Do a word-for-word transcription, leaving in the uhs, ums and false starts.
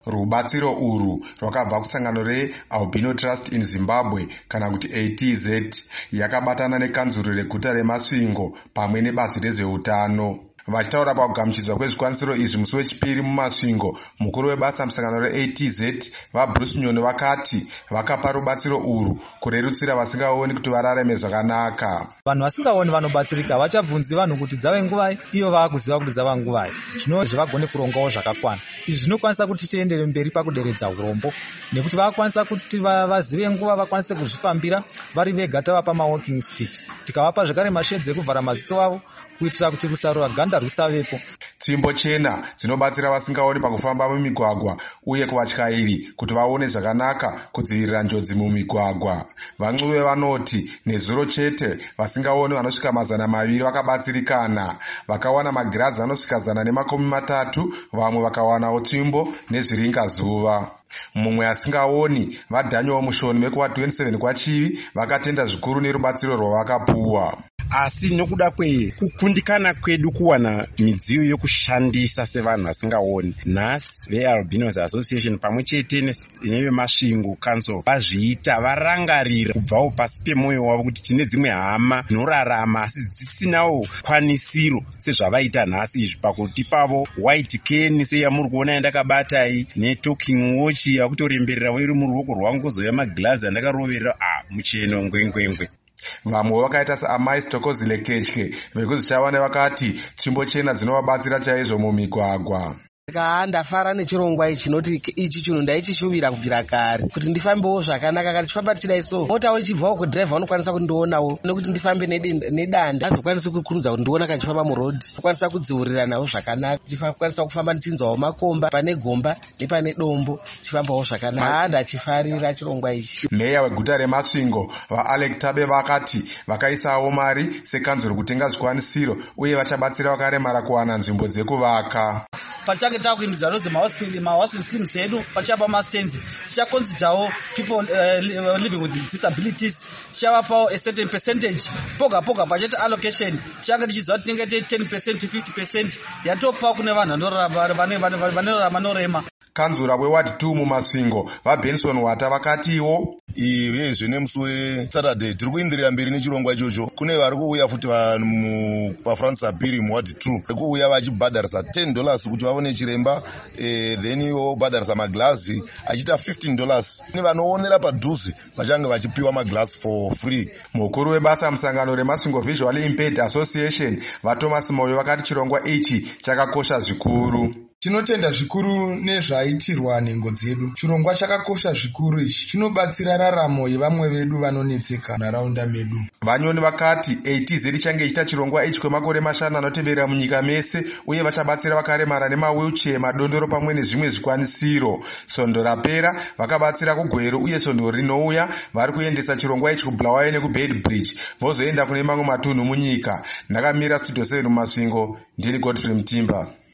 Rubatsiro urwu rwakabva kusangano reAlbino Trust in Zimbabwe kana kuti A T Z yakabatana nekanzuro reguta reMasvingo pamwe nebazi rezveutano. Vachitaura pakugamuchidzwa kwezvikwanisiro izvi musi wechipiri muMasvingo, mukuru webasa musangano reA T Z vaBruce Nyoni vakati vakapa rubatsiro urwu kurerutsira vasingaoni kuti vararame zvakanaka. Vanhu vasingaoni vanobatsirika vachabvunzi vanhu kuti dzave nguvai, iyo vakuziva kuti dzava nguvai, zvinova zvavagone kurongawo zvakakwana. Izvi zvinokwanisa kuti tiendere mberi pakuderedza urombo, nekuti vakwanisa kuti vazive nguva vakwanise kuzvifambira vari vega tavapa ma-walking sticks, tikavapa zvakare mashedzi ekuvhara maziso avo kuitira kuti rusaro rwaganda rwisavepo. Tsvimbo chena dzinobatsira vasingaoni pakufamba mumigwagwa uye kuvatyairi kuti vaone zvakanaka kudzivirira njodzi mumigwagwa. Vancuve vanoti nezuro chete vasingaoni vanosvika mazana maviri vakabatsirikana, vakawana magirazi anosvika zana nemakumi matatu, vamwe vakawanawo tsvimbo nezviringazuva. Mumwe asingaoni vaDaniel Mushoni vekuwa twenty-seven kwachivi vakatenda zvikuru nerubatsiro rwavakapuwa. Asi nokuda kwekukundikana kwedu kuwana midziyo yokushandisa sevanhu vasingaoni, nhasi veAlbinos Association pamwe chete neveMasvingo Council vazviita varangarira kubvawo pasi pemwoyo wavo kuti tine dzimwe hama dzinorarama asi dzisinawo kwanisiro sezvavaita nhasi izvi pakuti pavo white cane seyamuri kuona yandakabatai netalking watch yakutoremberera iri muruoko rwangu, kozouya magirazi andakaroverera ah mucheno ngwengwengwe. Vamwe vakaita saamai Stokozile Ketye vekuzvichava vakati tsvimbo chena dzinovabatsira chaizvo mumigwagwa. Ndafara nechirongwa ichi noti ichi chinhu ndaichishuvira kubvira kare kuti ndifambewo zvakanaka. Kana tichifamba tichidai so motawo ichibvawo kudhiraivha unokwanisa kundionawo nekuti ndifambe nedanda azokwanisa kukurudza kuti ndiona kana ndichifamba murodhi, ndokwanisa kudziurira nawo zvakanaka, ndikwanisa kufamba ndichinzawo makomba pane gomba nepane dombo tichifambawo zvakanaka. Ndachifarira chirongwa ichi. Meya weguta reMasvingo vaAlec Tabe vakati vakaisawo mari sekanzuro kutenga zvikwanisiro uye vachabatsira vakaremara kuwana nzvimbo dzekuvaka. Pachange takuindidzano dzemahosting schemes edu pachapa mastenzi tichakonsidzawo people uh, living with disabilities, tichavapawo a certain percentage poga poga budget allocation. Tichange tichiziva kuti tinenge ten percent fifty percent yatopa kune vanhu vanorarama norema. Kanzura weward two muMasvingo vaBenson Wata vakatiwo izvi nemusi weSaturday tiri kuenderera mberi nechirongwa ichocho. Kune vari kuuya futi vanhu paFrance Apiri muward two vari kuuya vachibhadharisa ten dollars kuti vaone chiremba, eh, then ivo bhadharisa maglazi achiita fifteen dollars. Kune vanoonera padhuze vachange vachipiwa maglazi for free. Mukuru webasa musangano reMasvingo Visually Impaired Association vaThomas Moyo vakati chirongwa ichi chakakosha zvikuru. Tinotenda zvikuru nezvaitirwa nhengo dzedu. Chirongwa chakakosha zvikuru ichi chinobatsira raramo yevamwe vedu vanonetseka nharaunda medu. Vanyoni vakati A T Z ichange ichita chirongwa ichi kwemakore mashanu anotevera munyika mese uye vachabatsira vakaremara nemawheelchair, madondoro pamwe nezvimwe zvikwanisiro. Svondo rapera vakabatsira kuGweru uye svondo rinouya vari kuendesa chirongwa ichi kuBulawayo nekuBedbridge vozoenda kune mamwe matunhu munyika. Ndakamira Studio seven muMasvingo, ndini Godfrey Mutimba.